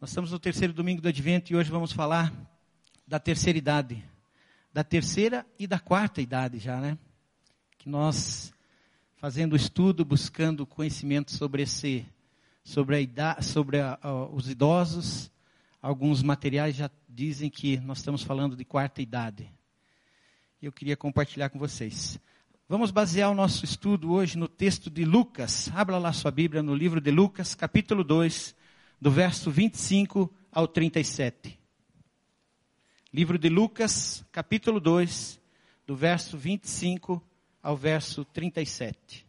Nós estamos no terceiro domingo do Advento e hoje vamos falar da terceira idade. Da terceira e da quarta idade já, né? Que nós, fazendo estudo, buscando conhecimento sobre os idosos, alguns materiais já dizem que nós estamos falando de quarta idade. E eu queria compartilhar com vocês. Vamos basear o nosso estudo hoje no texto de Lucas. Abra lá sua Bíblia no livro de Lucas, capítulo 2, do verso 25 ao 37. Livro de Lucas, capítulo 2, do verso 25 ao verso 37.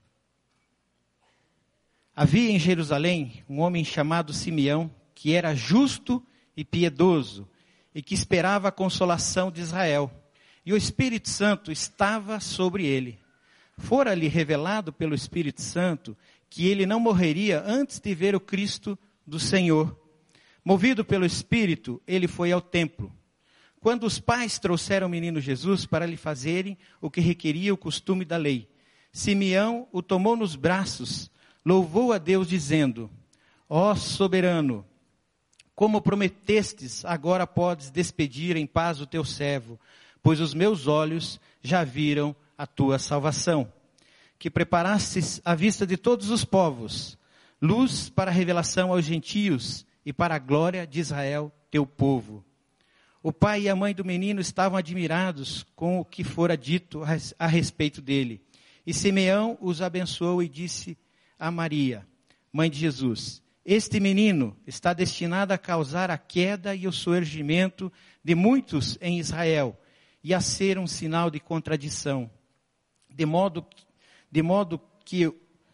Havia em Jerusalém um homem chamado Simeão, que era justo e piedoso, e que esperava a consolação de Israel. E o Espírito Santo estava sobre ele. Fora-lhe revelado pelo Espírito Santo que ele não morreria antes de ver o Cristo do Senhor. Movido pelo Espírito, ele foi ao templo. Quando os pais trouxeram o menino Jesus para lhe fazerem o que requeria o costume da lei, Simeão o tomou nos braços, louvou a Deus dizendo: Ó soberano, como prometestes, agora podes despedir em paz o teu servo, pois os meus olhos já viram a tua salvação, que preparastes à vista de todos os povos, luz para a revelação aos gentios e para a glória de Israel, teu povo. O pai e a mãe do menino estavam admirados com o que fora dito a respeito dele. E Simeão os abençoou e disse a Maria, mãe de Jesus: Este menino está destinado a causar a queda e o surgimento de muitos em Israel, e a ser um sinal de contradição, de modo que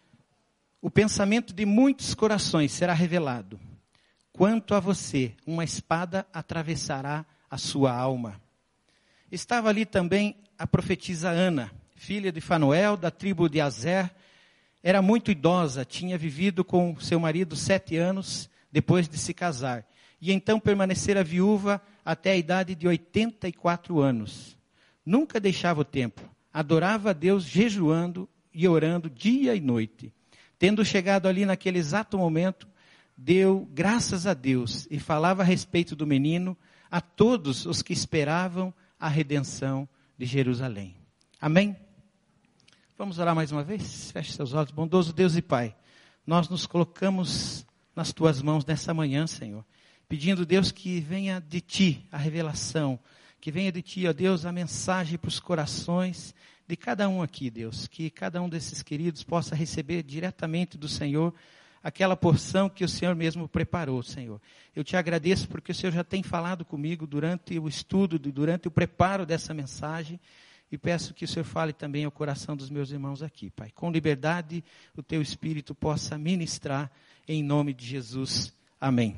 o pensamento de muitos corações será revelado. Quanto a você, uma espada atravessará a sua alma. Estava ali também a profetisa Ana, filha de Fanuel, da tribo de Aser. Era muito idosa, tinha vivido com seu marido 7 anos depois de se casar. E então permanecera viúva até a idade de 84 anos. Nunca deixava o templo. Adorava a Deus jejuando e orando dia e noite. Tendo chegado ali naquele exato momento, deu graças a Deus e falava a respeito do menino a todos os que esperavam a redenção de Jerusalém. Amém? Vamos orar mais uma vez? Feche seus olhos. Bondoso Deus e Pai, nós nos colocamos nas Tuas mãos nessa manhã, Senhor, pedindo, Deus, que venha de Ti a revelação, que venha de Ti, ó Deus, a mensagem para os corações de cada um aqui, Deus, que cada um desses queridos possa receber diretamente do Senhor aquela porção que o Senhor mesmo preparou, Senhor. Eu te agradeço porque o Senhor já tem falado comigo durante o estudo, durante o preparo dessa mensagem, e peço que o Senhor fale também ao coração dos meus irmãos aqui, Pai. Com liberdade, o Teu Espírito possa ministrar em nome de Jesus. Amém.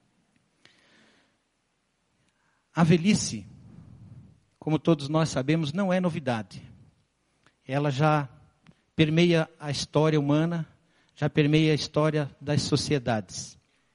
A velhice, como todos nós sabemos, não é novidade. Ela já permeia a história humana, já permeia a história das sociedades.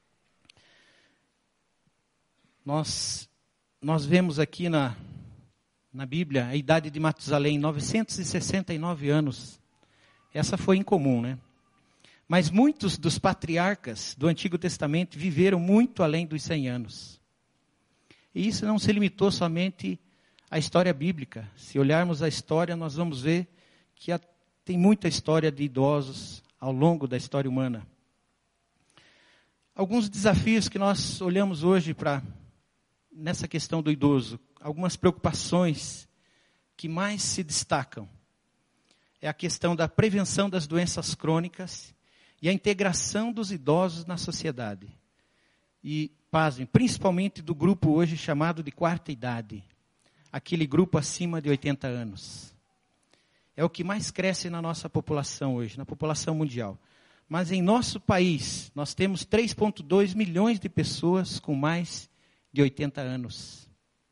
Nós vemos aqui na Bíblia a idade de Matusalém, 969 anos. Essa foi incomum, né? Mas muitos dos patriarcas do Antigo Testamento viveram muito além dos 100 anos. E isso não se limitou somente à história bíblica. Se olharmos a história, nós vamos ver que tem muita história de idosos ao longo da história humana. Alguns desafios que nós olhamos hoje nessa questão do idoso, algumas preocupações que mais se destacam, é a questão da prevenção das doenças crônicas e a integração dos idosos na sociedade. E, pasmem, principalmente do grupo hoje chamado de quarta idade, aquele grupo acima de 80 anos. É o que mais cresce na nossa população hoje, na população mundial. Mas em nosso país, nós temos 3,2 milhões de pessoas com mais de 80 anos.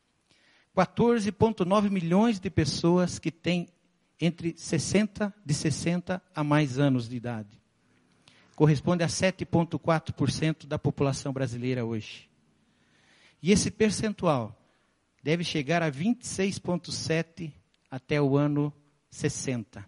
14,9 milhões de pessoas que têm de 60 a mais anos de idade. Corresponde a 7,4% da população brasileira hoje. E esse percentual deve chegar a 26,7% até o ano 60.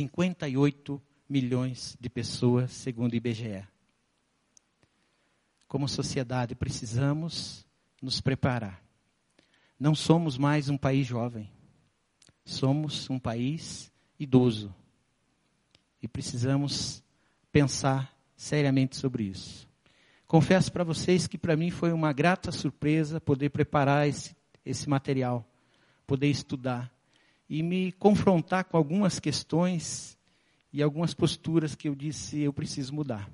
58 milhões de pessoas, segundo o IBGE. como sociedade, precisamos nos preparar. Não somos mais um país jovem. Somos um país idoso. E precisamos pensar seriamente sobre isso. Confesso para vocês que para mim foi uma grata surpresa poder preparar esse material, poder estudar e me confrontar com algumas questões e algumas posturas que eu disse, eu preciso mudar.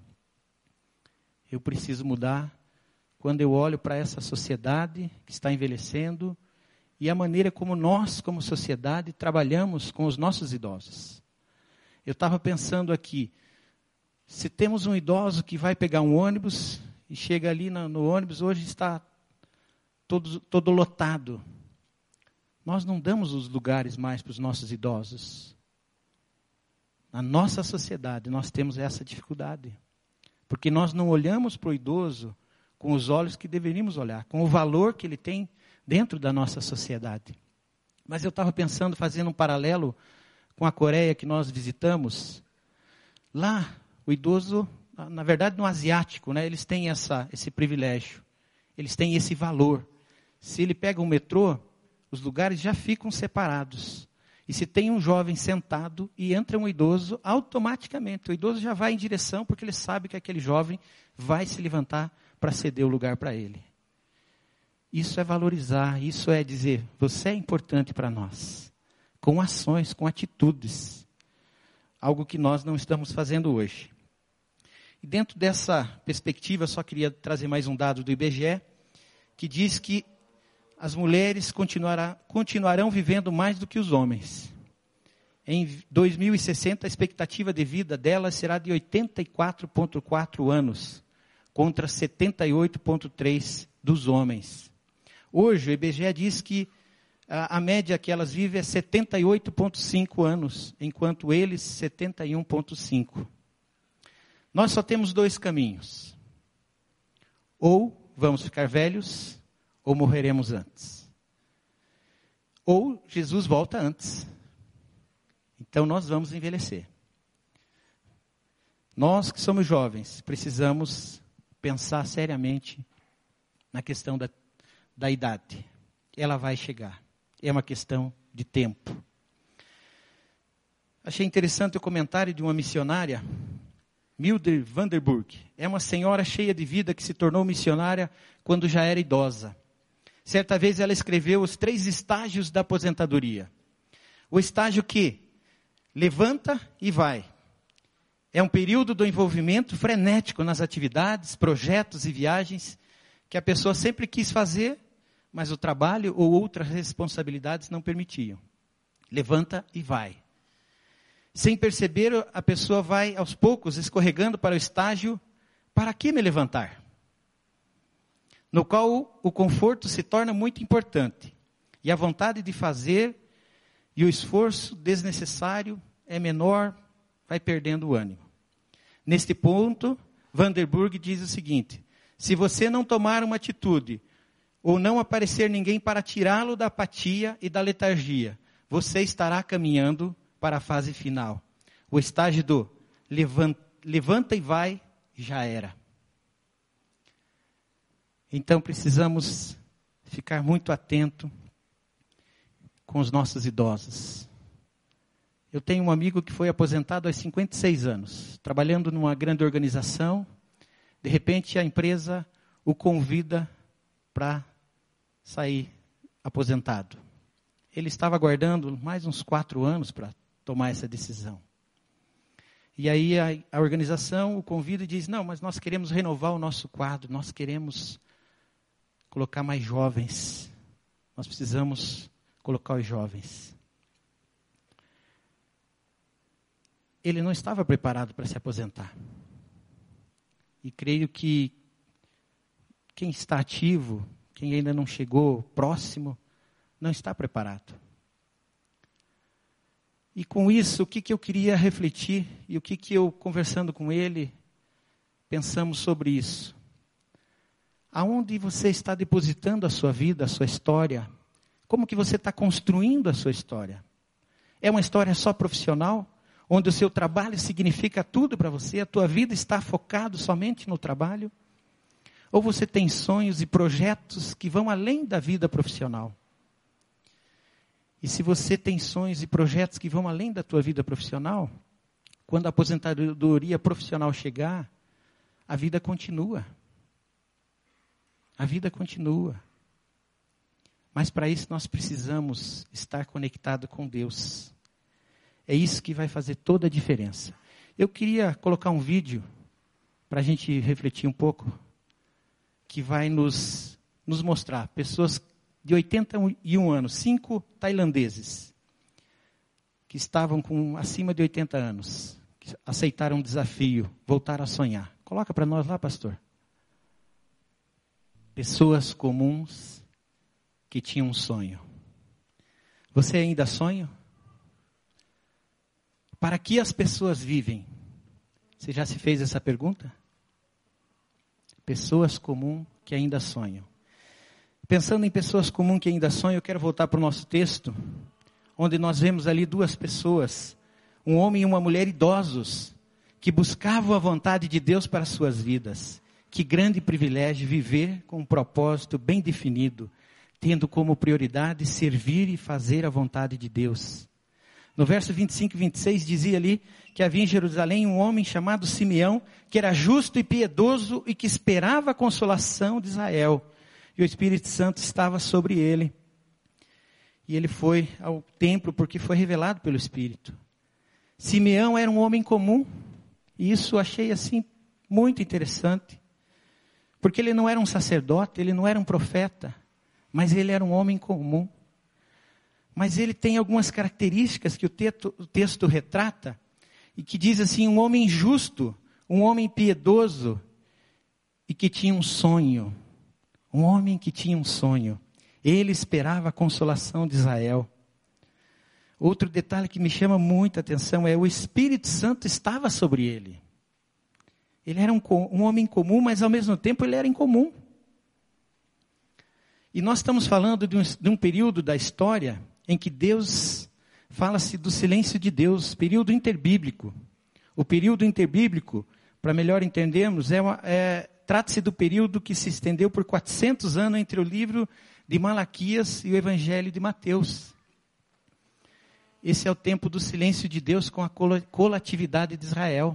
Eu preciso mudar quando eu olho para essa sociedade que está envelhecendo e a maneira como nós, como sociedade, trabalhamos com os nossos idosos. Eu estava pensando aqui, se temos um idoso que vai pegar um ônibus e chega ali no ônibus, hoje está todo lotado. Nós não damos os lugares mais para os nossos idosos. Na nossa sociedade, nós temos essa dificuldade. Porque nós não olhamos para o idoso com os olhos que deveríamos olhar, com o valor que ele tem dentro da nossa sociedade. Mas eu estava pensando, fazendo um paralelo com a Coreia que nós visitamos. Lá, o idoso, na verdade no asiático, né, eles têm esse privilégio. Eles têm esse valor. Se ele pega um metrô, os lugares já ficam separados. E se tem um jovem sentado e entra um idoso, automaticamente o idoso já vai em direção, porque ele sabe que aquele jovem vai se levantar para ceder o lugar para ele. Isso é valorizar, isso é dizer, você é importante para nós. Com ações, com atitudes. Algo que nós não estamos fazendo hoje. E dentro dessa perspectiva, só queria trazer mais um dado do IBGE, que diz que as mulheres continuarão vivendo mais do que os homens. Em 2060, a expectativa de vida delas será de 84,4 anos, contra 78,3 dos homens. Hoje, o IBGE diz que a média que elas vivem é 78,5 anos, enquanto eles 71,5. Nós só temos dois caminhos. Ou vamos ficar velhos, ou morreremos antes. Ou Jesus volta antes. Então nós vamos envelhecer. Nós que somos jovens, precisamos pensar seriamente na questão da idade. Ela vai chegar. É uma questão de tempo. Achei interessante o comentário de uma missionária, Mildred Vanderburg. É uma senhora cheia de vida que se tornou missionária quando já era idosa. Certa vez ela escreveu os 3 estágios da aposentadoria. O estágio que levanta e vai. É um período do envolvimento frenético nas atividades, projetos e viagens que a pessoa sempre quis fazer, mas o trabalho ou outras responsabilidades não permitiam. Levanta e vai. Sem perceber, a pessoa vai aos poucos escorregando para o estágio, para que me levantar? No qual o conforto se torna muito importante. E a vontade de fazer e o esforço desnecessário é menor, vai perdendo o ânimo. Neste ponto, Vanderburg diz o seguinte: se você não tomar uma atitude, ou não aparecer ninguém para tirá-lo da apatia e da letargia, você estará caminhando para a fase final. O estágio do levanta e vai, já era. Então precisamos ficar muito atento com os nossos idosos. Eu tenho um amigo que foi aposentado aos 56 anos, trabalhando numa grande organização. De repente a empresa o convida para sair aposentado. Ele estava aguardando mais uns 4 anos para tomar essa decisão. E aí a organização o convida e diz, não, mas nós queremos renovar o nosso quadro, nós queremos colocar mais jovens. Nós precisamos colocar os jovens. Ele não estava preparado para se aposentar. E creio que quem está ativo, quem ainda não chegou próximo, não está preparado. E com isso, o que eu queria refletir, e o que eu, conversando com ele, pensamos sobre isso. Aonde você está depositando a sua vida, a sua história? Como que você está construindo a sua história? É uma história só profissional? Onde o seu trabalho significa tudo para você? A tua vida está focada somente no trabalho? Ou você tem sonhos e projetos que vão além da vida profissional? E se você tem sonhos e projetos que vão além da tua vida profissional, quando a aposentadoria profissional chegar, a vida continua. A vida continua. Mas para isso nós precisamos estar conectado com Deus. É isso que vai fazer toda a diferença. Eu queria colocar um vídeo para a gente refletir um pouco, que vai nos mostrar pessoas de 81 anos, 5 tailandeses, que estavam com acima de 80 anos, que aceitaram um desafio, voltaram a sonhar. Coloca para nós lá, pastor. Pessoas comuns que tinham um sonho. Você ainda sonha? Para que as pessoas vivem? Você já se fez essa pergunta? Pessoas comuns que ainda sonham. Pensando em pessoas comuns que ainda sonham, eu quero voltar para o nosso texto, onde nós vemos ali duas pessoas, um homem e uma mulher idosos, que buscavam a vontade de Deus para as suas vidas. Que grande privilégio viver com um propósito bem definido, tendo como prioridade servir e fazer a vontade de Deus. No verso 25 e 26 dizia ali que havia em Jerusalém um homem chamado Simeão, que era justo e piedoso e que esperava a consolação de Israel. E o Espírito Santo estava sobre ele. E ele foi ao templo porque foi revelado pelo Espírito. Simeão era um homem comum. E isso eu achei assim muito interessante. Porque ele não era um sacerdote, ele não era um profeta, mas ele era um homem comum. Mas ele tem algumas características que o texto retrata, e que diz assim, um homem justo, um homem piedoso, e que tinha um sonho. Um homem que tinha um sonho. Ele esperava a consolação de Israel. Outro detalhe que me chama muita atenção é o Espírito Santo estava sobre ele. Ele era um homem comum, mas ao mesmo tempo ele era incomum. E nós estamos falando de um período da história em que Deus, fala-se do silêncio de Deus, período interbíblico. O período interbíblico, para melhor entendermos, trata-se do período que se estendeu por 400 anos entre o livro de Malaquias e o Evangelho de Mateus. Esse é o tempo do silêncio de Deus com a coletividade de Israel.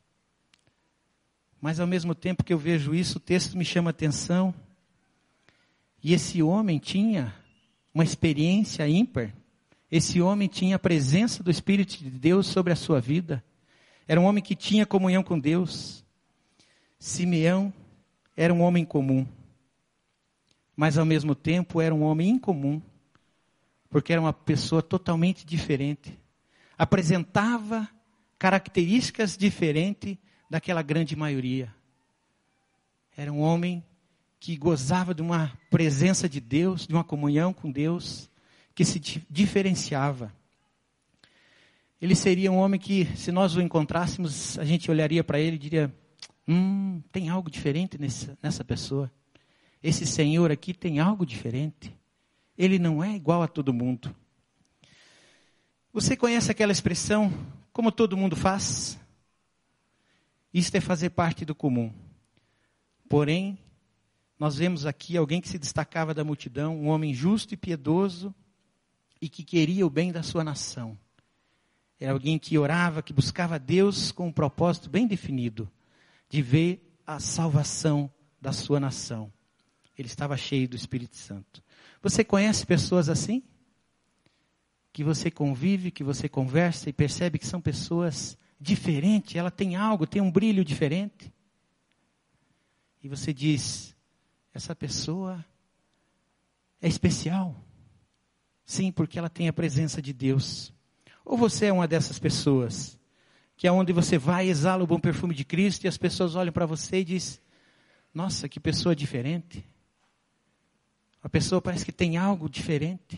Mas ao mesmo tempo que eu vejo isso, o texto me chama a atenção. E esse homem tinha uma experiência ímpar. Esse homem tinha a presença do Espírito de Deus sobre a sua vida. Era um homem que tinha comunhão com Deus. Simeão era um homem comum. Mas ao mesmo tempo era um homem incomum. Porque era uma pessoa totalmente diferente. Apresentava características diferentes daquela grande maioria. Era um homem que gozava de uma presença de Deus, de uma comunhão com Deus, que se diferenciava. Ele seria um homem que, se nós o encontrássemos, a gente olharia para ele e diria, tem algo diferente nessa pessoa. Esse senhor aqui tem algo diferente. Ele não é igual a todo mundo. Você conhece aquela expressão, como todo mundo faz? Isto é fazer parte do comum. Porém, nós vemos aqui alguém que se destacava da multidão, um homem justo e piedoso, e que queria o bem da sua nação. Era alguém que orava, que buscava Deus com um propósito bem definido, de ver a salvação da sua nação. Ele estava cheio do Espírito Santo. Você conhece pessoas assim? Que você convive, que você conversa e percebe que são pessoas diferentes, ela tem algo, tem um brilho diferente. E você diz, essa pessoa é especial. Sim, porque ela tem a presença de Deus. Ou você é uma dessas pessoas, que é onde você vai, exala o bom perfume de Cristo, e as pessoas olham para você e dizem, nossa, que pessoa diferente. A pessoa parece que tem algo diferente.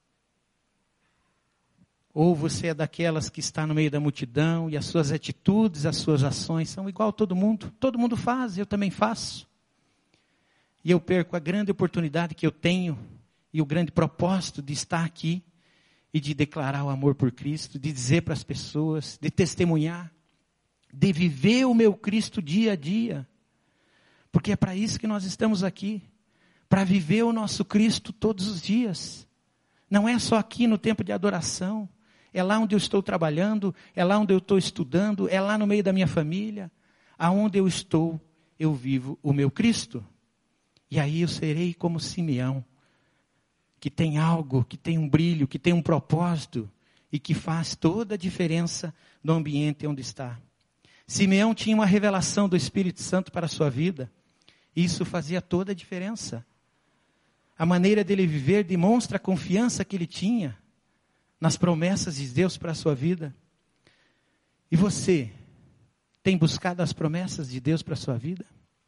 Ou você é daquelas que está no meio da multidão e as suas atitudes, as suas ações são igual a todo mundo. Todo mundo faz, eu também faço. E eu perco a grande oportunidade que eu tenho e o grande propósito de estar aqui e de declarar o amor por Cristo, de dizer para as pessoas, de testemunhar, de viver o meu Cristo dia a dia. Porque é para isso que nós estamos aqui. Para viver o nosso Cristo todos os dias. Não é só aqui no tempo de adoração. É lá onde eu estou trabalhando, é lá onde eu estou estudando, é lá no meio da minha família. Aonde eu estou, eu vivo o meu Cristo. E aí eu serei como Simeão, que tem algo, que tem um brilho, que tem um propósito e que faz toda a diferença no ambiente onde está. Simeão tinha uma revelação do Espírito Santo para a sua vida. Isso fazia toda a diferença. A maneira dele viver demonstra a confiança que ele tinha nas promessas de Deus para a sua vida. E você tem buscado as promessas de Deus para a sua vida?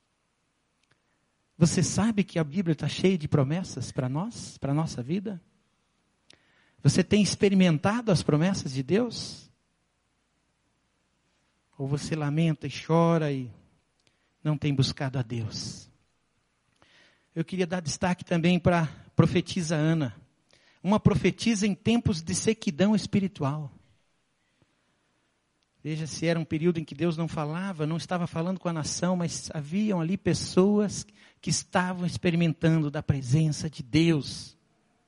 Você sabe que a Bíblia está cheia de promessas para nós, para a nossa vida? Você tem experimentado as promessas de Deus? Ou você lamenta e chora e não tem buscado a Deus? Eu queria dar destaque também para a profetisa Ana. Uma profetisa em tempos de sequidão espiritual. Veja se era um período em que Deus não falava, não estava falando com a nação, mas haviam ali pessoas que estavam experimentando da presença de Deus.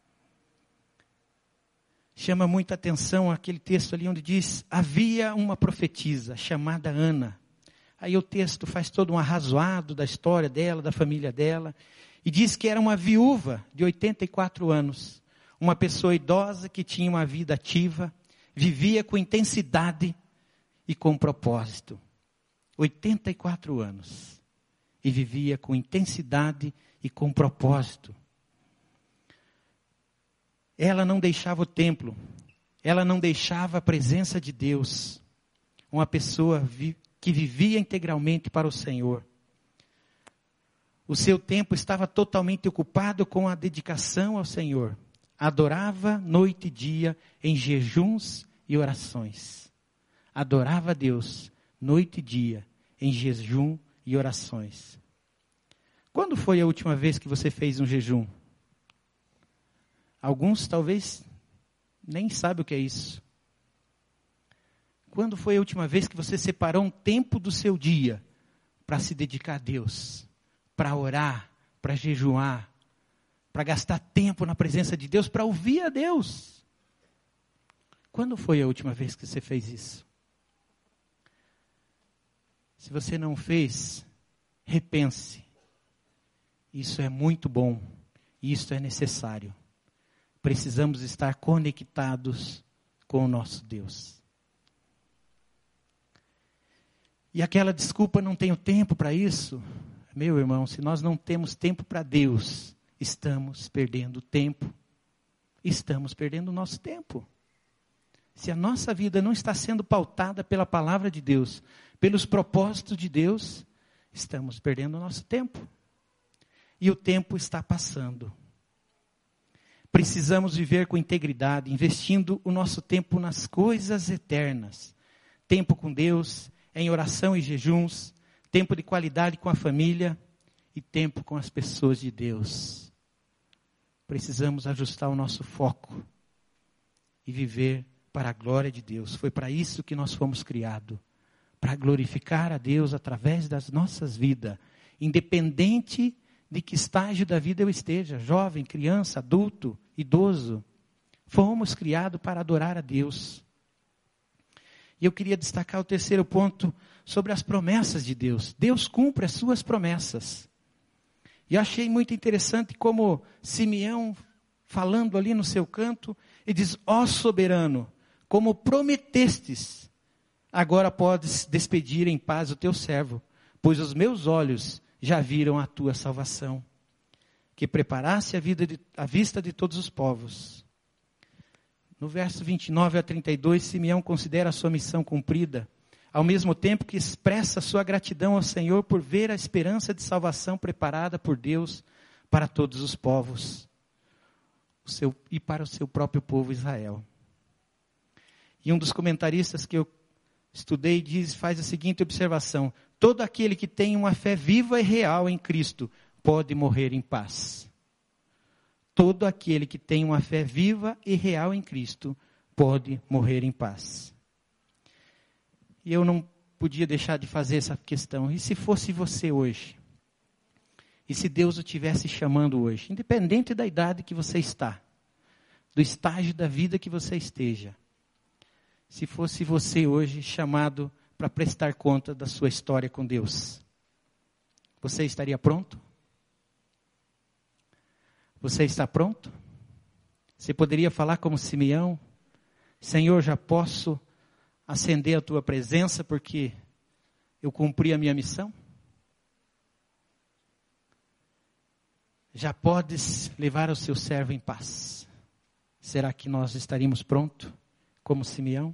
Chama muita atenção aquele texto ali onde diz, havia uma profetisa chamada Ana. Aí o texto faz todo um arrazoado da história dela, da família dela, e diz que era uma viúva de 84 anos. Uma pessoa idosa que tinha uma vida ativa, vivia com intensidade e com propósito. 84 anos. E vivia com intensidade e com propósito. Ela não deixava o templo. Ela não deixava a presença de Deus. Uma pessoa que vivia integralmente para o Senhor. O seu tempo estava totalmente ocupado com a dedicação ao Senhor. Adorava noite e dia em jejuns e orações. Adorava a Deus noite e dia em jejum e orações. Quando foi a última vez que você fez um jejum? Alguns talvez nem sabem o que é isso. Quando foi a última vez que você separou um tempo do seu dia para se dedicar a Deus? Para orar, para jejuar, para gastar tempo na presença de Deus, para ouvir a Deus? Quando foi a última vez que você fez isso? Se você não fez, repense. Isso é muito bom. Isso é necessário. Precisamos estar conectados com o nosso Deus. E aquela desculpa, não tenho tempo para isso. Meu irmão, se nós não temos tempo para Deus, estamos perdendo tempo. Estamos perdendo o nosso tempo. Se a nossa vida não está sendo pautada pela palavra de Deus, pelos propósitos de Deus, estamos perdendo o nosso tempo. E o tempo está passando. Precisamos viver com integridade, investindo o nosso tempo nas coisas eternas. Tempo com Deus, em oração e jejuns, tempo de qualidade com a família e tempo com as pessoas de Deus. Precisamos ajustar o nosso foco e viver para a glória de Deus. Foi para isso que nós fomos criados. Para glorificar a Deus através das nossas vidas. Independente de que estágio da vida eu esteja. Jovem, criança, adulto, idoso. Fomos criados para adorar a Deus. E eu queria destacar o terceiro ponto sobre as promessas de Deus. Deus cumpre as suas promessas. E eu achei muito interessante como Simeão, falando ali no seu canto, ele diz, ó soberano, como prometestes, agora podes despedir em paz o teu servo, pois os meus olhos já viram a tua salvação, que preparaste a vista de todos os povos. No verso 29 a 32, Simeão considera a sua missão cumprida, ao mesmo tempo que expressa sua gratidão ao Senhor por ver a esperança de salvação preparada por Deus para todos os povos, e para o seu próprio povo Israel. E um dos comentaristas que eu estudei faz a seguinte observação: todo aquele que tem uma fé viva e real em Cristo pode morrer em paz. Todo aquele que tem uma fé viva e real em Cristo pode morrer em paz. E eu não podia deixar de fazer essa questão. E se fosse você hoje? E se Deus o estivesse chamando hoje, independente da idade que você está, do estágio da vida que você esteja, se fosse você hoje chamado para prestar conta da sua história com Deus, você estaria pronto? Você está pronto? Você poderia falar como Simeão: Senhor, já posso ascender a tua presença porque eu cumpri a minha missão? Já podes levar o seu servo em paz. Será que nós estaríamos prontos como Simeão?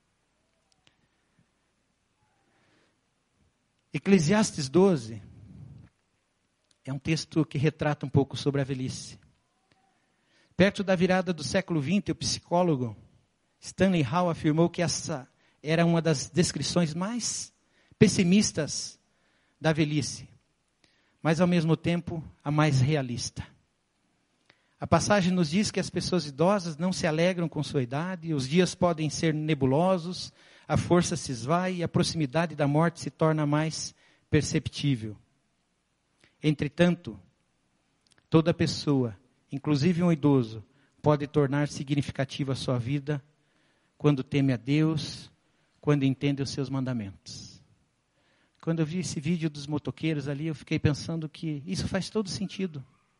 Eclesiastes 12 é um texto que retrata um pouco sobre a velhice. Perto da virada do século XX, o psicólogo Stanley Hall afirmou que essa era uma das descrições mais pessimistas da velhice, mas ao mesmo tempo a mais realista. A passagem nos diz que as pessoas idosas não se alegram com sua idade, os dias podem ser nebulosos, a força se esvai e a proximidade da morte se torna mais perceptível. Entretanto, toda pessoa, inclusive um idoso, pode tornar significativa a sua vida quando teme a Deus, quando entende os seus mandamentos. Quando eu vi esse vídeo dos motoqueiros ali, eu fiquei pensando que isso faz todo sentido.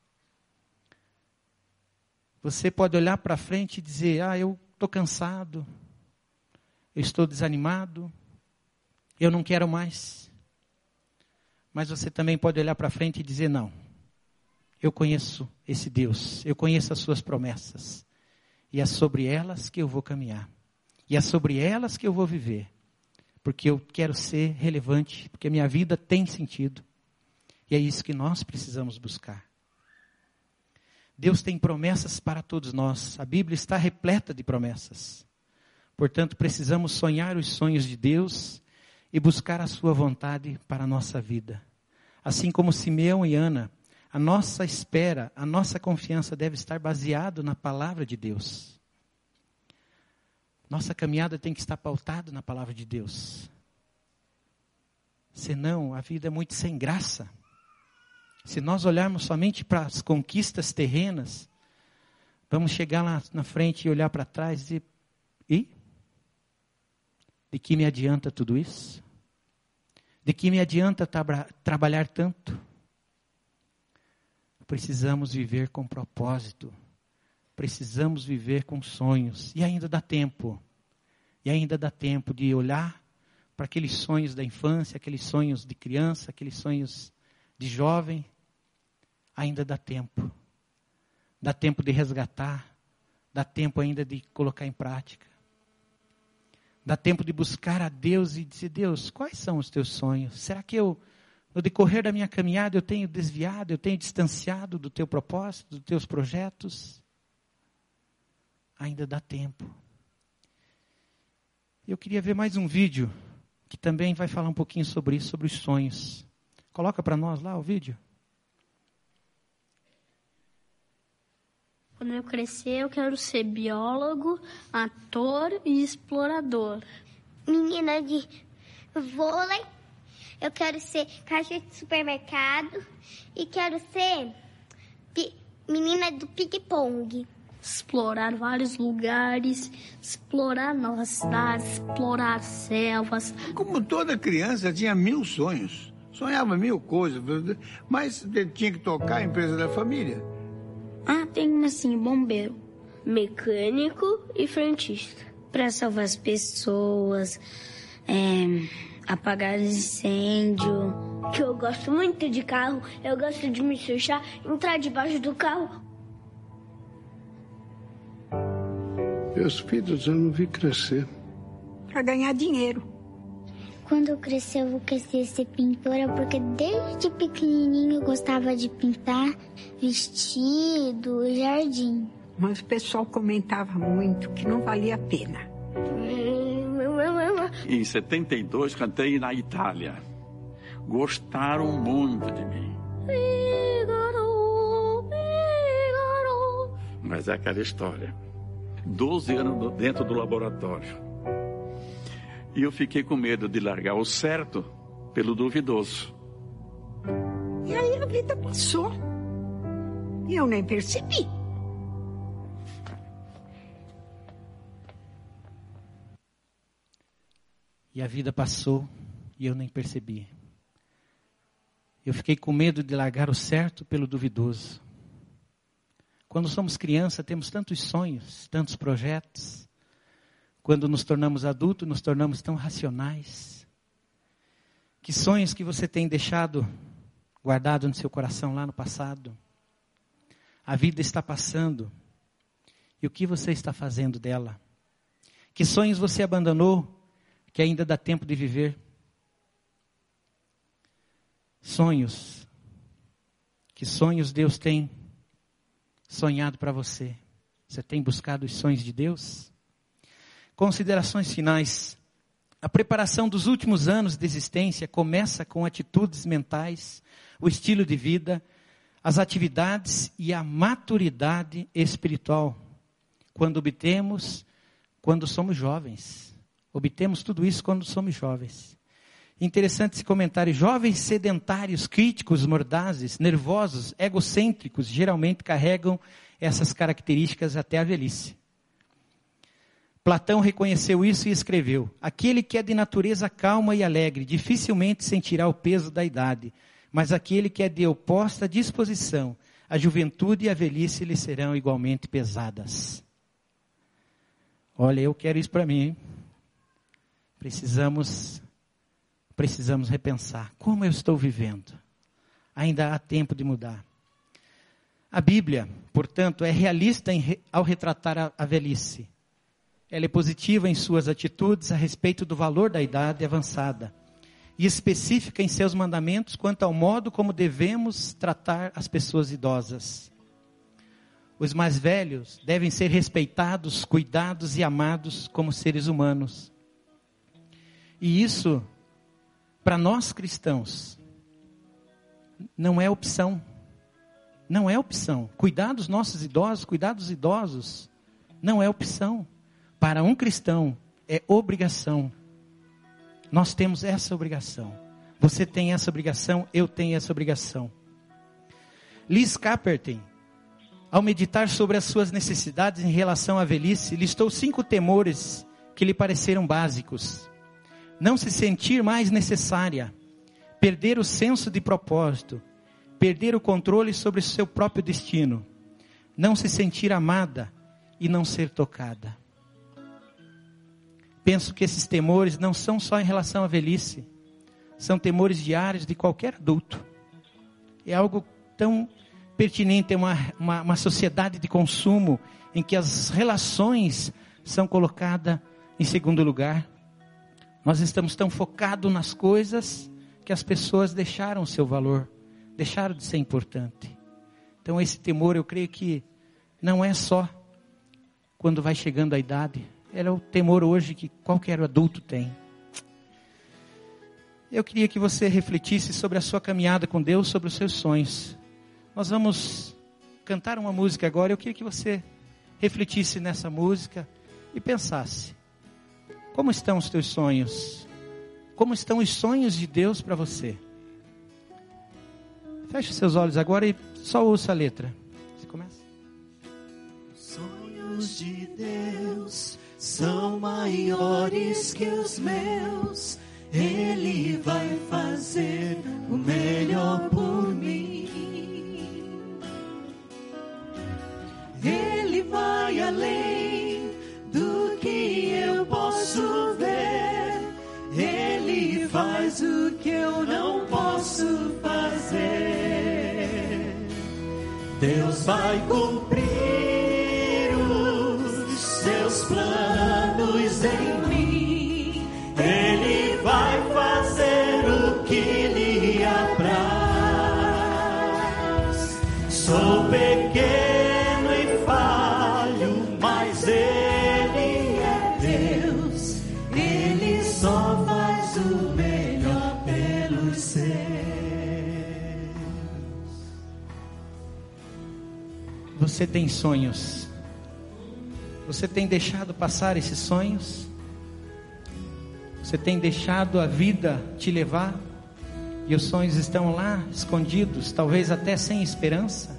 Você pode olhar para frente e dizer: eu estou cansado, eu estou desanimado, eu não quero mais. Mas você também pode olhar para frente e dizer: não, eu conheço esse Deus, eu conheço as suas promessas, e é sobre elas que eu vou caminhar, e é sobre elas que eu vou viver, porque eu quero ser relevante, porque a minha vida tem sentido, e é isso que nós precisamos buscar. Deus tem promessas para todos nós, a Bíblia está repleta de promessas, portanto precisamos sonhar os sonhos de Deus e buscar a sua vontade para a nossa vida. Assim como Simeão e Ana, a nossa espera, a nossa confiança deve estar baseado na palavra de Deus. Nossa caminhada tem que estar pautada na palavra de Deus. Senão, a vida é muito sem graça. Se nós olharmos somente para as conquistas terrenas, vamos chegar lá na frente e olhar para trás e dizer: e? De que me adianta tudo isso? De que me adianta trabalhar tanto? Precisamos viver com propósito. Precisamos viver com sonhos. E ainda dá tempo. E ainda dá tempo de olhar para aqueles sonhos da infância, aqueles sonhos de criança, aqueles sonhos de jovem. Ainda dá tempo. Dá tempo de resgatar. Dá tempo ainda de colocar em prática. Dá tempo de buscar a Deus e dizer: Deus, quais são os teus sonhos? Será que no decorrer da minha caminhada, eu tenho desviado, eu tenho distanciado do teu propósito, dos teus projetos? Ainda dá tempo. Eu queria ver mais um vídeo, que também vai falar um pouquinho sobre isso, sobre os sonhos. Coloca para nós lá o vídeo. Quando eu crescer, eu quero ser biólogo, ator e explorador. Menina de vôlei, eu quero ser caixa de supermercado e quero ser menina do ping-pong. Explorar vários lugares, explorar novas cidades, explorar selvas. Como toda criança, tinha 1000 sonhos. Sonhava 1000 coisas, mas tinha que tocar a empresa da família. Tem assim, bombeiro, mecânico e frentista. Para salvar as pessoas, apagar incêndio. Que eu gosto muito de carro, eu gosto de me fechar, entrar debaixo do carro. Meus filhos eu não vi crescer. Para ganhar dinheiro. Quando eu crescer, eu vou querer ser pintora, porque desde pequenininho eu gostava de pintar vestido, jardim. Mas o pessoal comentava muito que não valia a pena. Em 72, cantei na Itália. Gostaram muito de mim. Mas é aquela história. 12 anos dentro do laboratório. E eu fiquei com medo de largar o certo pelo duvidoso. E aí a vida passou. E eu nem percebi. E a vida passou e eu nem percebi. Eu fiquei com medo de largar o certo pelo duvidoso. Quando somos criança, temos tantos sonhos, tantos projetos. Quando nos tornamos adultos, nos tornamos tão racionais. Que sonhos que você tem deixado guardado no seu coração lá no passado? A vida está passando. E o que você está fazendo dela? Que sonhos você abandonou que ainda dá tempo de viver? Sonhos. Que sonhos Deus tem sonhado para você? Você tem buscado os sonhos de Deus? Considerações finais. A preparação dos últimos anos de existência começa com atitudes mentais, o estilo de vida, as atividades e a maturidade espiritual. Quando somos jovens. Obtemos tudo isso quando somos jovens. Interessante esse comentário. Jovens sedentários, críticos, mordazes, nervosos, egocêntricos, geralmente carregam essas características até a velhice. Platão reconheceu isso e escreveu: aquele que é de natureza calma e alegre, dificilmente sentirá o peso da idade, mas aquele que é de oposta disposição, a juventude e a velhice lhe serão igualmente pesadas. Olha, eu quero isso para mim, hein? Precisamos repensar. Como eu estou vivendo? Ainda há tempo de mudar. A Bíblia, portanto, é realista ao retratar a velhice. Ela é positiva em suas atitudes a respeito do valor da idade avançada. E específica em seus mandamentos quanto ao modo como devemos tratar as pessoas idosas. Os mais velhos devem ser respeitados, cuidados e amados como seres humanos. E isso, para nós cristãos, não é opção. Não é opção. Cuidar dos nossos idosos, cuidar dos idosos, não é opção. Para um cristão, é obrigação. Nós temos essa obrigação. Você tem essa obrigação, eu tenho essa obrigação. Liz Capperton, ao meditar sobre as suas necessidades em relação à velhice, listou 5 temores que lhe pareceram básicos. Não se sentir mais necessária, perder o senso de propósito, perder o controle sobre o seu próprio destino, não se sentir amada e não ser tocada. Penso que esses temores não são só em relação à velhice, são temores diários de qualquer adulto. É algo tão pertinente em uma sociedade de consumo em que as relações são colocadas em segundo lugar. Nós estamos tão focados nas coisas que as pessoas deixaram o seu valor, deixaram de ser importante. Então esse temor, eu creio que não é só quando vai chegando a idade. É o temor hoje que qualquer adulto tem. Eu queria que você refletisse sobre a sua caminhada com Deus, sobre os seus sonhos. Nós vamos cantar uma música agora. Eu queria que você refletisse nessa música e pensasse: como estão os teus sonhos? Como estão os sonhos de Deus para você? Feche os seus olhos agora e só ouça a letra. Você começa. Os sonhos de Deus são maiores que os meus. Ele vai fazer o melhor por mim. Ele vai além do que eu posso ver. Ele faz o que eu não posso fazer. Deus vai cumprir os seus planos em mim. Ele vai fazer o que lhe apraz. Sou pequeno e falho, mas Ele é Deus. Ele só faz o melhor pelos seus. Você tem sonhos? Você tem deixado passar esses sonhos? Você tem deixado a vida te levar? e os sonhos estão lá escondidos, talvez até sem esperança,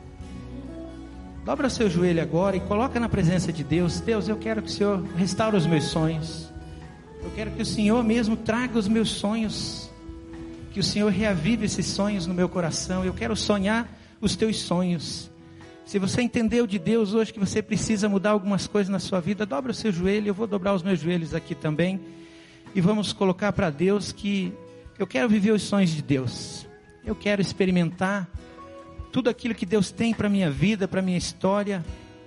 dobra o seu joelho agora e coloca na presença de Deus. Deus, eu quero que o Senhor restaure os meus sonhos. Eu quero que o Senhor mesmo traga os meus sonhos, que o Senhor reavive esses sonhos no meu coração. Eu quero sonhar os teus sonhos. Se você entendeu de Deus hoje que você precisa mudar algumas coisas na sua vida, dobra o seu joelho. Eu vou dobrar os meus joelhos aqui também, e vamos colocar para Deus que eu quero viver os sonhos de Deus. Eu quero experimentar tudo aquilo que Deus tem para a minha vida, para a minha história.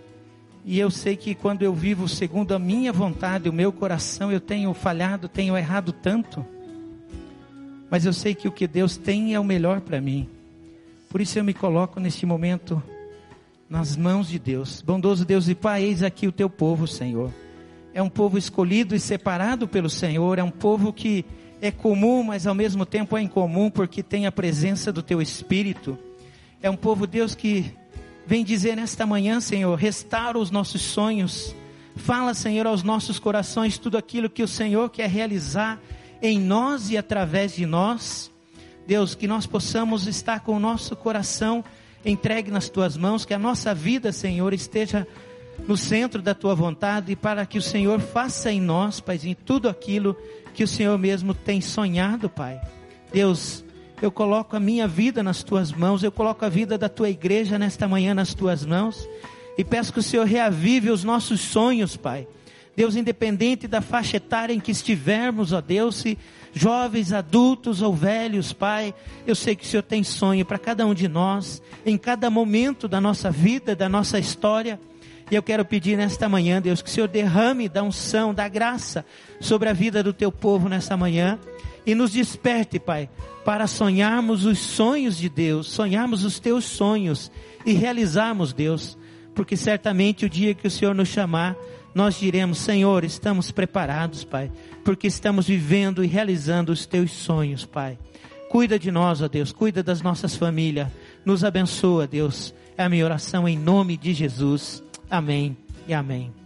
E eu sei que quando eu vivo segundo a minha vontade, o meu coração, eu tenho falhado, tenho errado tanto. Mas eu sei que o que Deus tem é o melhor para mim. Por isso eu me coloco neste momento nas mãos de Deus. Bondoso Deus e Pai, eis aqui o teu povo, Senhor. É um povo escolhido e separado pelo Senhor. É um povo que é comum, mas ao mesmo tempo é incomum, porque tem a presença do teu Espírito. É um povo, Deus, que vem dizer nesta manhã, Senhor, restaura os nossos sonhos. Fala, Senhor, aos nossos corações tudo aquilo que o Senhor quer realizar em nós e através de nós. Deus, que nós possamos estar com o nosso coração entregue nas tuas mãos, que a nossa vida, Senhor, esteja no centro da tua vontade, e para que o Senhor faça em nós, Paizinho, tudo aquilo que o Senhor mesmo tem sonhado, Pai. Deus, eu coloco a minha vida nas tuas mãos, eu coloco a vida da tua igreja nesta manhã nas tuas mãos, e peço que o Senhor reavive os nossos sonhos, Pai. Deus, independente da faixa etária em que estivermos, ó Deus, se jovens, adultos ou velhos, Pai, eu sei que o Senhor tem sonho para cada um de nós, em cada momento da nossa vida, da nossa história. E eu quero pedir nesta manhã, Deus, que o Senhor derrame da unção, da graça sobre a vida do teu povo nesta manhã, e nos desperte, Pai, para sonharmos os sonhos de Deus, sonharmos os teus sonhos e realizarmos, Deus, porque certamente o dia que o Senhor nos chamar, nós diremos: Senhor, estamos preparados, Pai, porque estamos vivendo e realizando os teus sonhos, Pai. Cuida de nós, ó Deus, cuida das nossas famílias, nos abençoa, Deus. É a minha oração em nome de Jesus. Amém e amém.